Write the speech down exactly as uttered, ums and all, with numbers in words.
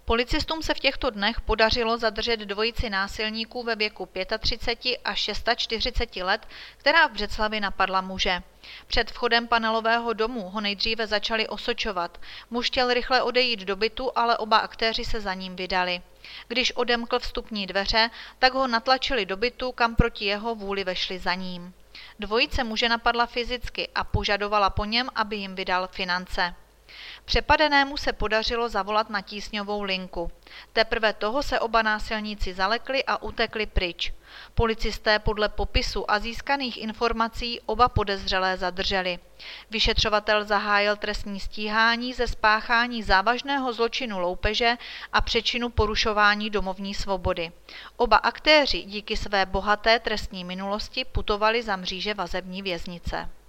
Policistům se v těchto dnech podařilo zadržet dvojici násilníků ve věku třicet pět až čtyřicet šest let, která v Břeclavi napadla muže. Před vchodem panelového domu ho nejdříve začali osočovat. Muž chtěl rychle odejít do bytu, ale oba aktéři se za ním vydali. Když odemkl vstupní dveře, tak ho natlačili do bytu, kam proti jeho vůli vešli za ním. Dvojice muže napadla fyzicky a požadovala po něm, aby jim vydal finance. Přepadenému se podařilo zavolat na tísňovou linku. Teprve toho se oba násilníci zalekli a utekli pryč. Policisté podle popisu a získaných informací oba podezřelé zadrželi. Vyšetřovatel zahájil trestní stíhání ze spáchání závažného zločinu loupeže a přečinu porušování domovní svobody. Oba aktéři díky své bohaté trestní minulosti putovali za mříže vazební věznice.